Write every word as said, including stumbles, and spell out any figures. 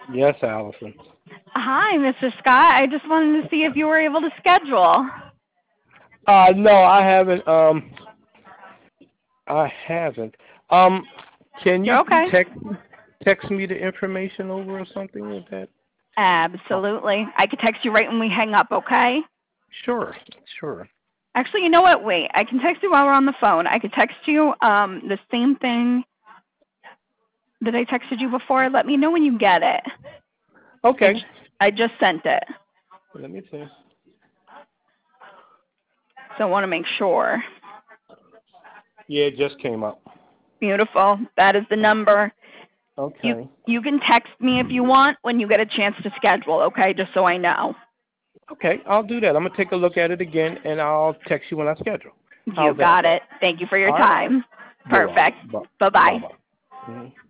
Yes, Allison. Hi, Mister Scott. I just wanted to see if you were able to schedule. Uh, no, I haven't. Um, I haven't. Um, can you You're okay. text text me the information over or something with that? Oh, Absolutely. I could text you right when we hang up, okay? sure, sure. Actually, you know what? Wait. I can text you while we're on the phone. I could text you um the same thing that I texted you before. Let me know when you get it. I, Okay. j- I just sent it. Let me see. So I want to make sure. Yeah, it just came up. Beautiful. That is the number. You Okay. you can text me if you want when you get a chance to schedule, okay? Just so I know. Okay, I'll do that. I'm gonna take a look at it again, and I'll text you when I schedule. You How's that got sound? it. Thank you for your All right. time. You're welcome. Perfect. Bye. Bye Bye. bye. Bye. Mhm.